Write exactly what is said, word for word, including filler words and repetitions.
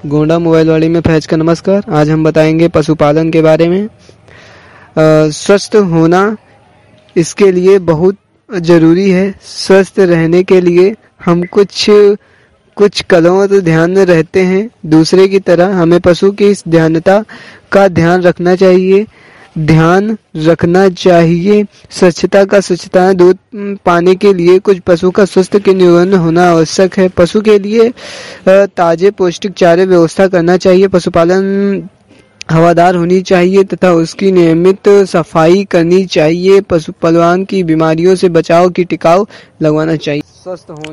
Gonda mobile वाली में फैज का नमस्कार। आज हम बताएंगे पशुपालन के बारे में। आ, स्वस्थ होना इसके लिए बहुत ज़रूरी है। स्वस्थ रहने के लिए हम कुछ कुछ कदमों तो ध्यान में रहते हैं। दूसरे की तरह हमें पशु की इस ध्यानता का ध्यान रखना चाहिए ध्यान रखना चाहिए स्वच्छता का स्वच्छता दूध पाने के लिए कुछ पशु का स्वस्थ के नियंत्रण होना आवश्यक है। पशु के लिए ताजे पौष्टिक चारे व्यवस्था करना चाहिए। पशुपालन हवादार होनी चाहिए तथा उसकी नियमित सफाई करनी चाहिए। पशुपालन की बीमारियों से बचाव की टिकाऊ लगवाना चाहिए। स्वस्थ होने